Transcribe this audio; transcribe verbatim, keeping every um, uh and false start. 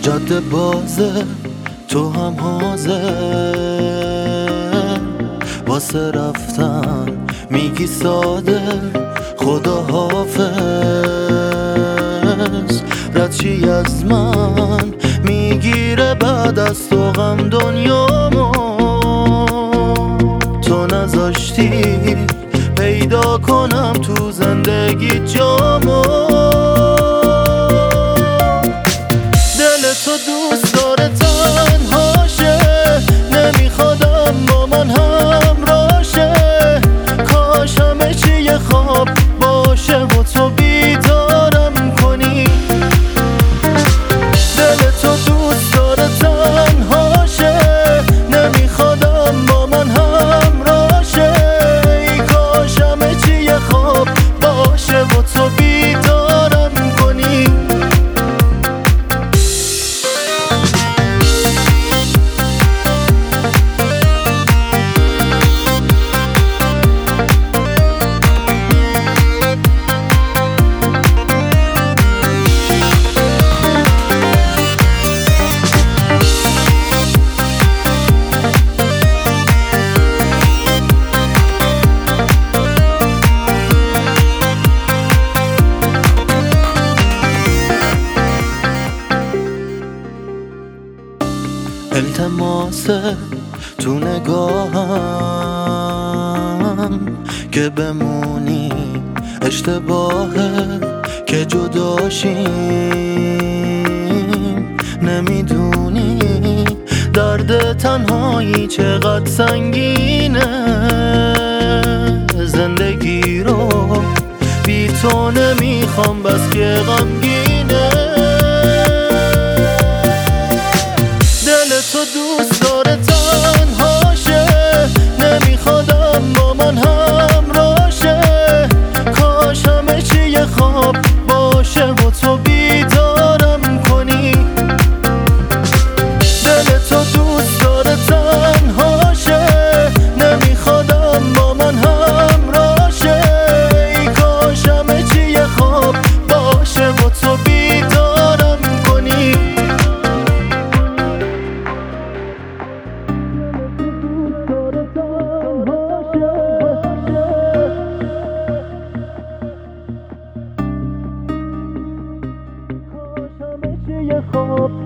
جاده بازه تو هم حاضر واسه رفتن میگی ساده خدا حافظ ردچی از من میگیره بعد از تو غم دنیامو تو نذاشتی پیدا کنم تو زندگی جامو دل تو دوست داره تنهاشه نمیخوادم با من همراشه کاش همه چی یه خواب باشه و تو بیدارم کنی دل تو دوست داره تنهاشه نمیخوادم با من همراشه کاش همه چی یه خواب باشه و تو بیدارم کنی التماسه تو نگاهم که بمونی اشتباهه که جداشیم نمیدونی درد تنهایی چقدر سنگینه زندگی رو بی تو نمیخوام بس که غمگینه تو دوست داره تنهاشه نمیخوادم با من همراشه کاش همه چی یه خواب باشه و تو بیدارم کنی دل تو دوست داره تنهاشه نمیخوادم با من همراشه کاش همه چی یه خواب باشه و تو بیدارم کنی خوب